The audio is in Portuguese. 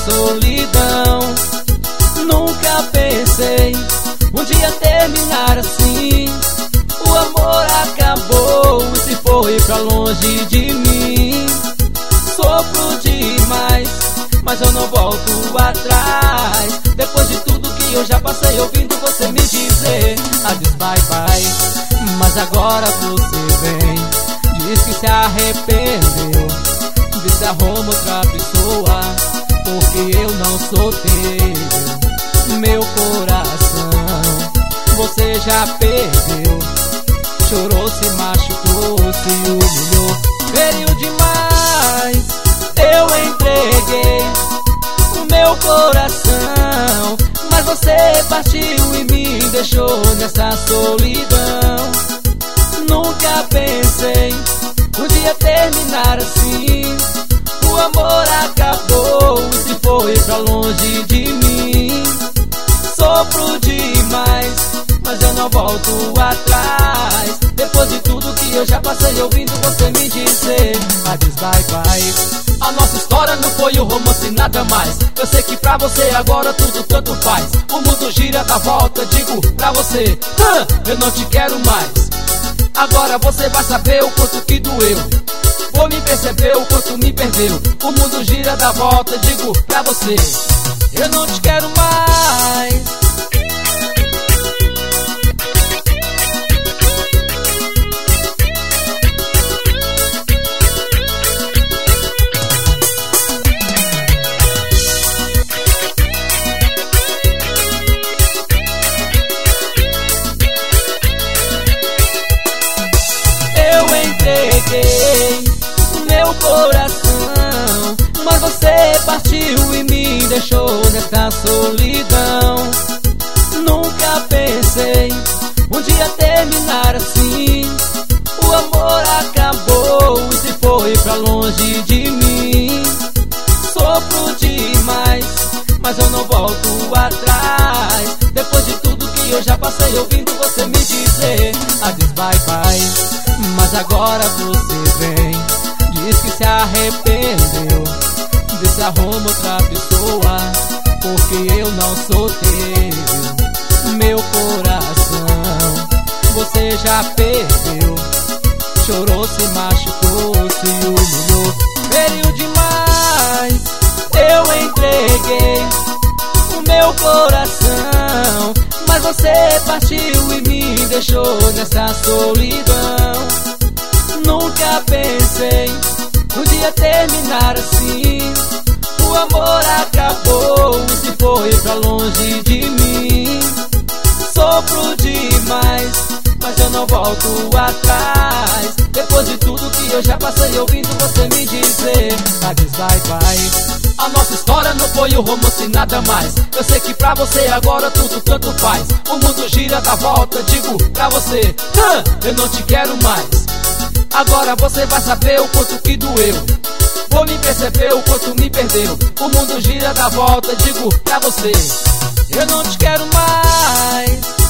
solidão. Nunca pensei um dia terminar assim. O amor acabou e se foi pra longe de mim. Sofro demais, mas eu não volto atrás. Depois de tudo que eu já passei, ouvindo você me dizer adeus, bye bye. Mas agora você vem, diz que se arrependeu, diz que arruma outra pessoa, porque eu não sou teu. Meu coração você já perdeu, chorou, se machucou, se humilhou, feriu demais. Eu entreguei o meu coração, mas você partiu e me deixou nessa solidão. Nunca pensei um dia terminar assim. O amor acabou e se foi pra longe de mim. Sofro demais, mas eu não volto atrás. Depois de tudo que eu já passei, ouvindo você me dizer adeus, bye bye. A nossa história não foi um romance, nada mais. Eu sei que pra você agora tudo tanto faz. O mundo gira, dá volta, digo pra você, eu não te quero mais. Agora você vai saber o quanto que doeu. Vou me perceber o quanto me perdeu. O mundo gira, dá volta, digo pra você, eu não te quero mais. Entreguei o meu coração, mas você partiu e me deixou nesta solidão. Nunca pensei um dia terminar assim. O amor acabou e se foi pra longe de mim. Sofro demais, mas eu não volto atrás. Depois de tudo que eu já passei, ouvindo você me dizer adeus, bye bye. Mas agora você vem, diz que se arrependeu, diz que arruma outra pessoa, porque eu não sou teu. Meu coração você já perdeu, chorou, se machucou, se humilhou, feriu demais. Eu entreguei o meu coração, mas você partiu e me deixou nessa solidão. Nunca pensei um dia terminar assim. O amor acabou e se foi pra longe de mim. Sofro demais, mas eu não volto atrás. Depois de tudo que eu já passei, ouvindo você me dizer adeus, bye bye. A nossa história não foi um romance, nada mais. Eu sei que pra você agora tudo tanto faz. O mundo gira, dá volta, digo pra você, eu não te quero mais. Agora você vai saber o quanto que doeu. Vou me perceber o quanto me perdeu. O mundo gira, dá volta, digo pra você, eu não te quero mais.